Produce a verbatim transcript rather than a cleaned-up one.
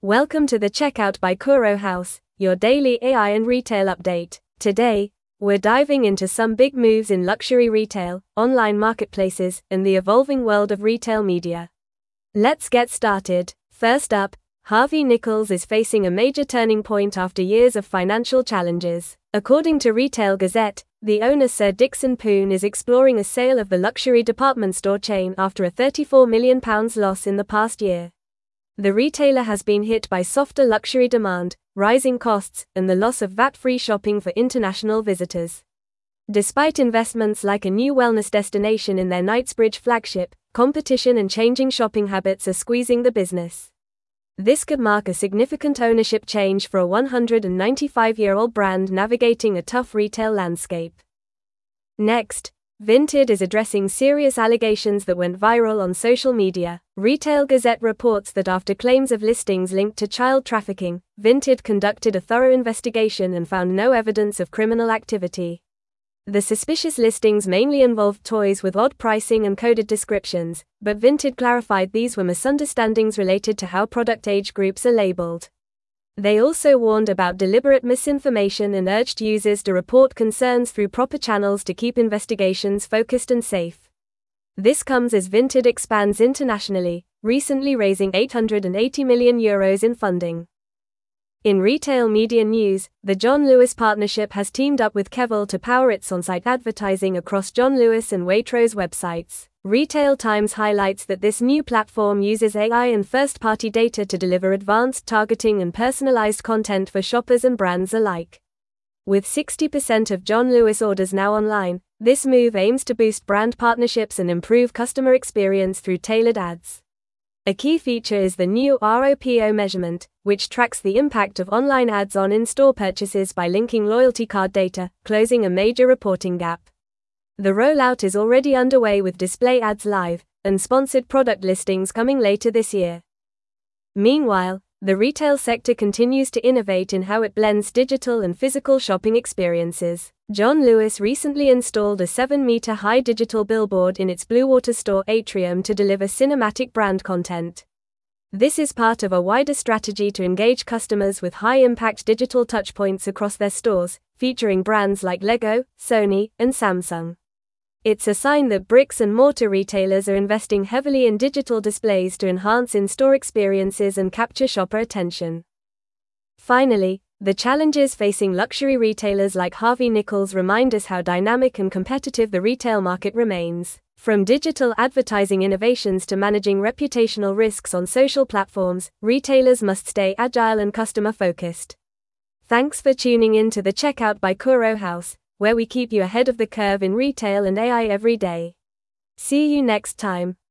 Welcome to the Checkout by Kuro House, your daily A I and retail update. Today, we're diving into some big moves in luxury retail, online marketplaces, and the evolving world of retail media. Let's get started. First up, Harvey Nichols is facing a major turning point after years of financial challenges. According to Retail Gazette, the owner Sir Dixon Poon is exploring a sale of the luxury department store chain after a thirty-four million pounds loss in the past year. The retailer has been hit by softer luxury demand, rising costs, and the loss of V A T-free shopping for international visitors. Despite investments like a new wellness destination in their Knightsbridge flagship, competition and changing shopping habits are squeezing the business. This could mark a significant ownership change for a one hundred ninety-five-year-old brand navigating a tough retail landscape. Next, Vinted is addressing serious allegations that went viral on social media. Retail Gazette reports that after claims of listings linked to child trafficking, Vinted conducted a thorough investigation and found no evidence of criminal activity. The suspicious listings mainly involved toys with odd pricing and coded descriptions, but Vinted clarified these were misunderstandings related to how product age groups are labeled. They also warned about deliberate misinformation and urged users to report concerns through proper channels to keep investigations focused and safe. This comes as Vinted expands internationally, recently raising eight hundred eighty million euros in funding. In retail media news, the John Lewis partnership has teamed up with Kevel to power its on-site advertising across John Lewis and Waitrose websites. Retail Times highlights that this new platform uses A I and first-party data to deliver advanced targeting and personalized content for shoppers and brands alike. With sixty percent of John Lewis orders now online, this move aims to boost brand partnerships and improve customer experience through tailored ads. A key feature is the new R O P O measurement, which tracks the impact of online ads on in-store purchases by linking loyalty card data, closing a major reporting gap. The rollout is already underway with display ads live, and sponsored product listings coming later this year. Meanwhile, the retail sector continues to innovate in how it blends digital and physical shopping experiences. John Lewis recently installed a seven-meter high digital billboard in its Bluewater store atrium to deliver cinematic brand content. This is part of a wider strategy to engage customers with high-impact digital touchpoints across their stores, featuring brands like Lego, Sony, and Samsung. It's a sign that bricks-and-mortar retailers are investing heavily in digital displays to enhance in-store experiences and capture shopper attention. Finally, the challenges facing luxury retailers like Harvey Nichols remind us how dynamic and competitive the retail market remains. From digital advertising innovations to managing reputational risks on social platforms, retailers must stay agile and customer-focused. Thanks for tuning in to the Checkout by Kuro House, where we keep you ahead of the curve in retail and A I every day. See you next time.